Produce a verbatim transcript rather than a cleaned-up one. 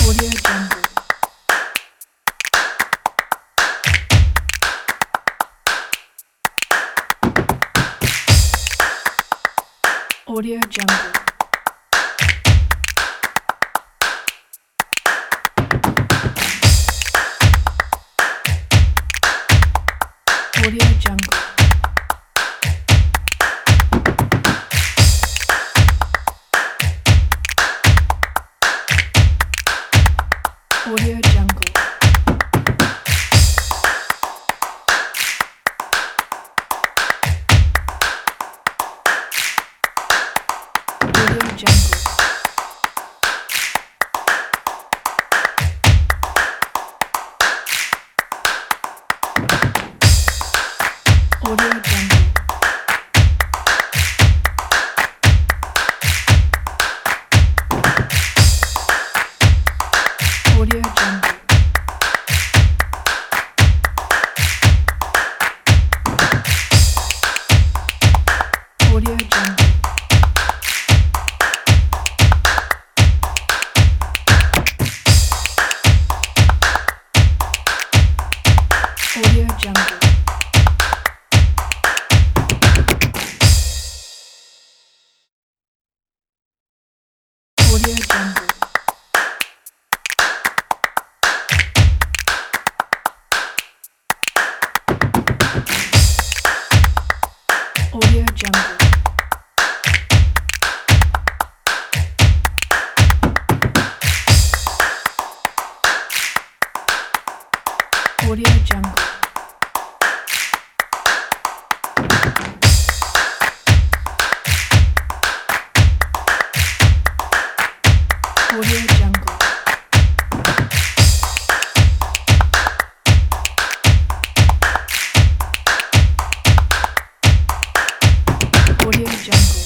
Audio Jungle. Audio Jungle. Audio Jungle. Audio Jungle. Audio Jungle. Audio Jungle. Audio Jungle. Audio Jungle. Audio Jungle. Audio Jungle. Audio Jungle. Audio Jungle. Audio Jungle. Audio Jungle.